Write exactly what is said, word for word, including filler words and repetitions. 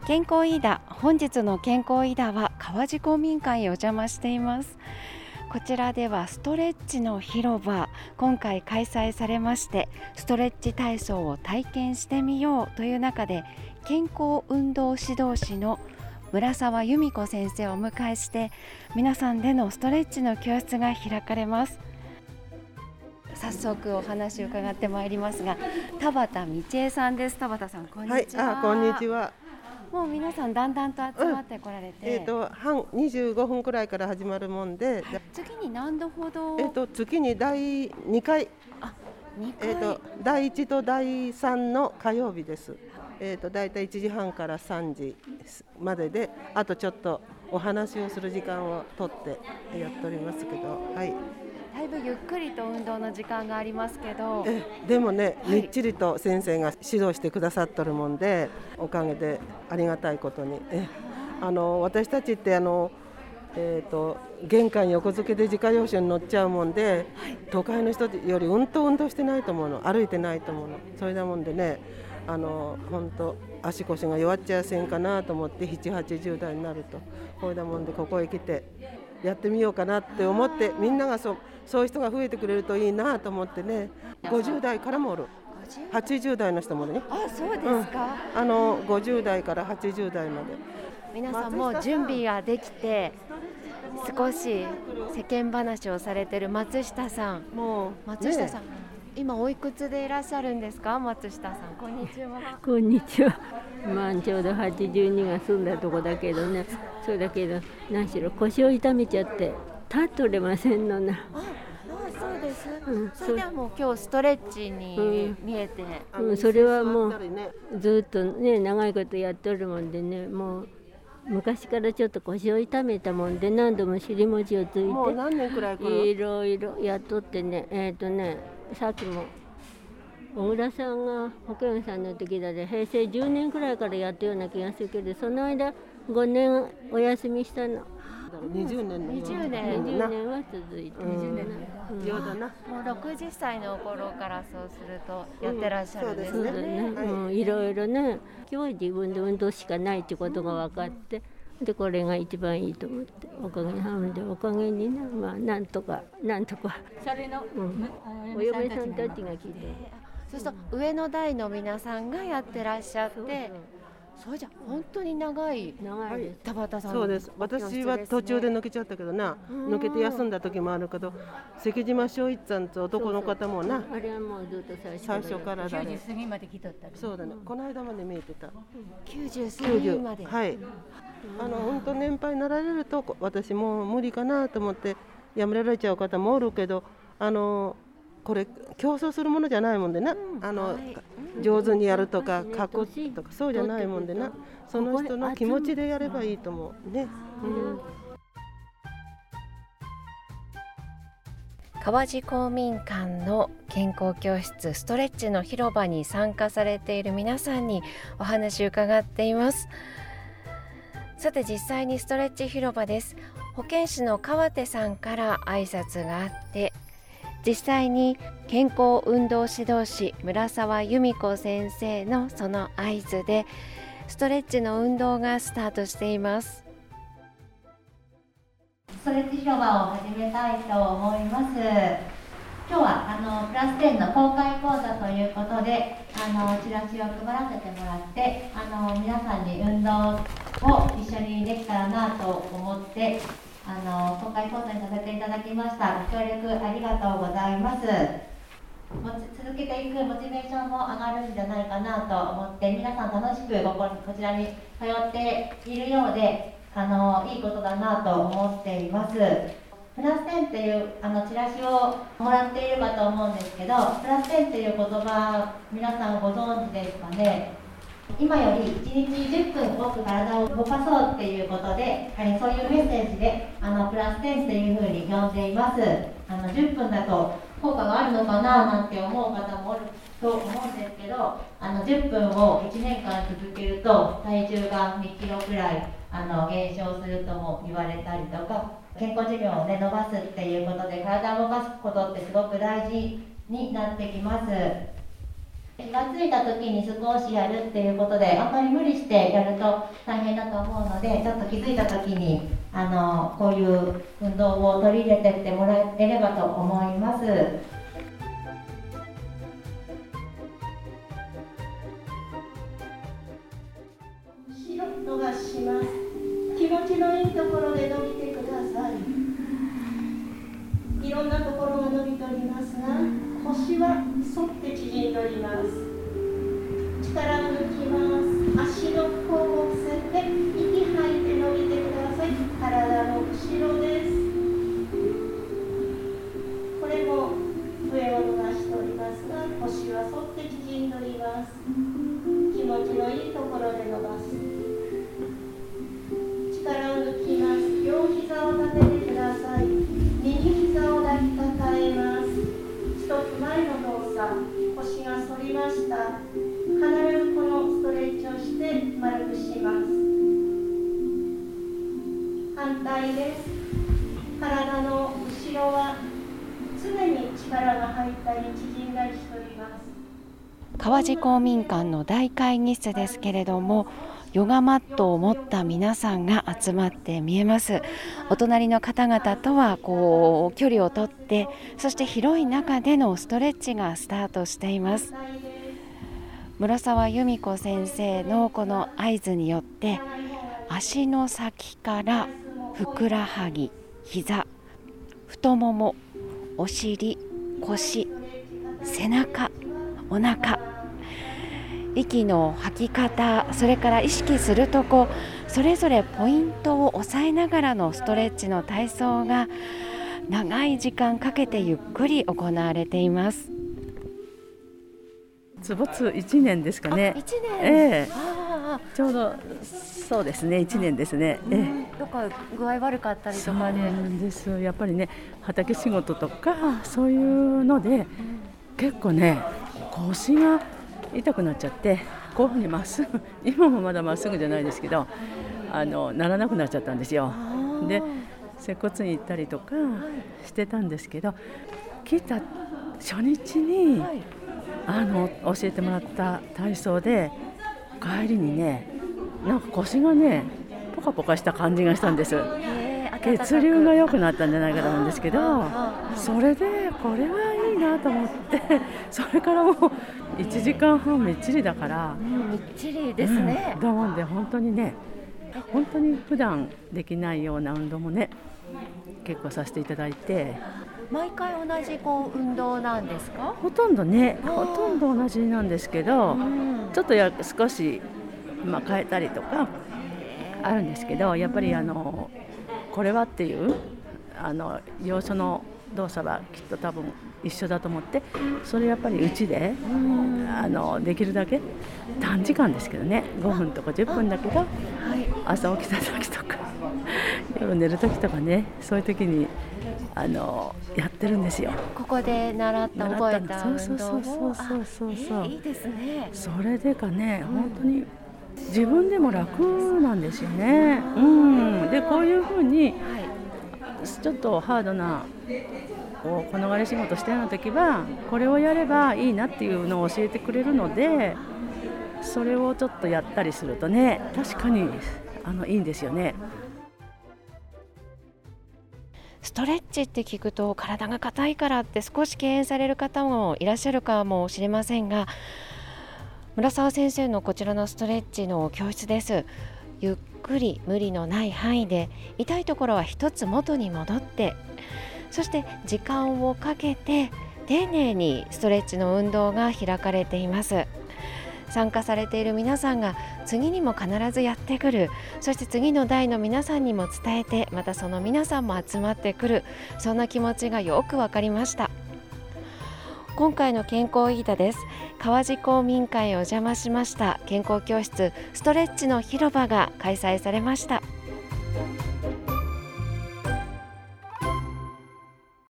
健康イーダ、本日の健康イーダは川治公民館へお邪魔しています。こちらではストレッチの広場、今回開催されまして、ストレッチ体操を体験してみようという中で、健康運動指導士の村沢由美子先生をお迎えして、皆さんでのストレッチの教室が開かれます。早速お話を伺ってまいりますが、田畑道恵さんです。田畑さん、こんにちは。 はい、あ、こんにちは。 もう皆さんだんだんと集まってこられて、 うん、えっ、ー、と半にじゅうごふんくらいから始まるもんで、 はい、月に何度ほど？ えっ、ー、と月にだいにかい、 あ、にかい、 えっ、ー、とだいいちとだいさんの火曜日です。えっ、とだいたいいちじはんからさんじまでで、あとちょっとお話をする時間をとってやっておりますけど、はい。 だいぶゆっくりと運動の時間がありますけど、 えでもね、 はい、 みっちりと先生が指導してくださっとるもんで、おかげでありがたいことに、えあの私たちってあの、えー、と玄関横付けで自家用車に乗っちゃうもんで、はい、都会の人よりうんと運動してないと思うの、歩いてないと思うの。それだもんでね、あの本当足腰が弱っちゃうせんかなと思って、なな、はちじゅう代になると、これだもんでここへ来てやってみようかなって思って、みんながそうそういう人が増えてくれるといいなと思ってね。ごじゅう代からもおる、はちじゅう代の人もね。 あ、そうですか、 うん、あのごじゅう代からはちじゅう代まで皆さんもう準備ができて、少し世間話をされている松下さん。もう松下さん、ね、今おいくつでいらっしゃるんですか？松下さん、こんにちは。 こんにちは。まあちょうどはちじゅうにが済んだとこだけどね。そうだけど何しろ腰を痛めちゃって立っとれませんのな。ああ、そうです、うん、それではもう今日ストレッチに見えて、 うんうん、それはもうずっとね長いことやっとるもんでね、もう昔からちょっと腰を痛めたもんで、何度も尻餅をついてもう何年くらいいろいろやっとってね、えっとねさっきも小倉さんが保健師さんの時だで平成じゅうねんくらいからやったような気がするけど、その間ごねんお休みしたの。 にじゅうねんのにじゅうねんにじゅうねんは続いて、 にじゅうねんだな。 もうろくじゅっさいの頃からそうするとやってらっしゃるんですね。 そうですね、うん、いろいろね、今日は自分で運動しかないってことが分かって、でこれが一番いいと思って、おかげなんでおかげにね、まあなんとかなんとかそれの、 うん、お嫁さんたちが聞いて、 そうすると上の代の皆さんがやってらっしゃって、そうそう、それじゃ本当に長い長いです。 田畑さん、 そうです。私は途中で抜けちゃったけどな、抜けて休んだ時もあるけど、関島正一さんと男の方もな、 そうそう、あれはもうずっと最初最初からだね。 きゅうじゅう過ぎまで来とった、ね、 そうだね、この間まで見えてた。 きゅうじゅう過ぎまで、 はい。あの本当年配になられると私もう無理かなと思ってやめられちゃう方もおるけど、あのこれ競争するものじゃないもんでな、うん、あの、はい、上手にやるとか書くとかそうじゃないもんでな、その人の気持ちでやればいいと思うね。うん、 川治公民館の健康教室ストレッチの広場に参加されている皆さんにお話を伺っています。さて実際にストレッチ広場です。保健師の川手さんから挨拶があって、実際に健康運動指導士村沢由美子先生のその合図でストレッチの運動がスタートしています。 ストレッチ広場を始めたいと思います。今日はあのプラスじゅうの公開講座ということで、あのチラシを配らせてもらって、あの皆さんに運動を一緒にできたらなと思ってあの公開講座にさせていただきました。ご協力ありがとうございます。もち続けていくモチベーションも上がるんじゃないかなと思って、皆さん楽しくこここちらに通っているようで、あのいいことだなと思っています。プラスじゅうっていうあのチラシをもらっているかと思うんですけど、プラスじゅうっていう言葉皆さんご存知ですかね。今よりいちにちじゅっぷん多く体を動かそうっていうことで、はい、そういうメッセージであのプラスじゅうっていうふうに呼んでいます。あのじゅっぷんだと効果があるのかななんて思う方もおると思うんですけど、あのじゅっぷんをいちねんかん続けると体重がにキロくらいあの減少するとも言われたりとか、健康寿命を、ね、伸ばすっていうことで体を動かすことってすごく大事になってきます。東がついた時に少しやるっていうことで、あんまり無理してやると大変だと思うので、ちょっと気づいた時にあのこういう運動を取り入れてってもらえればと思います。 後ろ伸ばします。気持ちのいいところで伸びてください。いろんなところが伸びておりますが、腰は反って縮んでおります。力を抜きます。足の甲を伏せて息吐いて伸びてください。体の後ろです。これも上を伸ばしておりますが、腰は反って縮んでおります。気持ちのいいところで伸ばす。力を抜きます。両膝を立ててください。右膝を抱きかかえます。一つ前の動作、腰が反りました。必ずこのストレッチをして丸くします。反対です。体の後ろは常に力が入ったり縮んだりしております。 川治公民館の大会議室ですけれども、ヨガマットを持った皆さんが集まって見えます。お隣の方々とはこう距離をとって、そして広い中でのストレッチがスタートしています。村沢由美子先生のこの合図によって、足の先からふくらはぎ、膝、太もも、お尻、腰、背中、お腹、息の吐き方、それから意識するとこ、それぞれポイントを押さえながらのストレッチの体操が長い時間かけてゆっくり行われています。 没いちねんですかね。 いちねん、 ええ、 あちょうどそうですね、いちねんですね。ええ、 どっか具合悪かったりとかで。 そうなんです。やっぱりね、畑仕事とかそういうので、結構ね、腰が痛くなっちゃって、こういうふうにまっすぐ、今もまだまっすぐじゃないですけど、あのならなくなっちゃったんですよ。で、接骨院行ったりとかしてたんですけど、来た初日に、はい、あの教えてもらった体操で帰りにね、なんか腰がねポカポカした感じがしたんです。血流が良くなったんじゃないかと思うんですけど、それでこれはいいなと思って、それからもういちじかんはんみっちりだから、 うん、みっちりですね。 うん、だもんで本当にね、本当に普段できないような運動もね結構させていただいて。 毎回同じこう運動なんですか？ ほとんどね、ほとんど同じなんですけど、うん、ちょっとや少し、まあ、変えたりとかあるんですけど、やっぱりあのこれはっていうあの要所の動作はきっと多分一緒だと思って、それやっぱりうちで、うん、あのできるだけ短時間ですけどね、ごふんとかじゅっぷんだけど、はい、朝起きた時とか夜寝る時とかね、そういう時にあのやってるんですよ。 ここで習った覚えた運動を。 そうそうそうそうそう、 いいですね。 それでかね、本当に自分でも楽なんですよね。うん、でこういうふうに、はい、ちょっとハードなこうこのがれ仕事してるような時はこれをやればいいなっていうのを教えてくれるので、それをちょっとやったりするとね、確かにあのいいんですよね。 ストレッチって聞くと体が硬いからって少し敬遠される方もいらっしゃるかもしれませんが、村沢先生のこちらのストレッチの教室です。ゆっくり無理のない範囲で、痛いところは一つ元に戻って、そして時間をかけて丁寧にストレッチの運動が開かれています。参加されている皆さんが次にも必ずやってくる、そして次の代の皆さんにも伝えて、またその皆さんも集まってくる、そんな気持ちがよくわかりました。今回の健康飯田です。川治公民館へお邪魔しました。健康教室ストレッチの広場が開催されました。